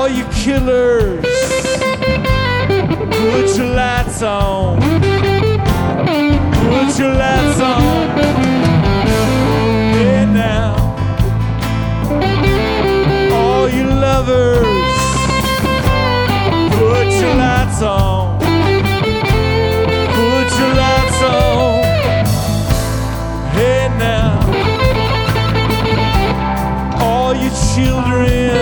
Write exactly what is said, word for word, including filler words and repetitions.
All you killers, put your lights on. Put your lights on. Hey now. All you lovers, put your lights on. Put your lights on. Hey now. All you children,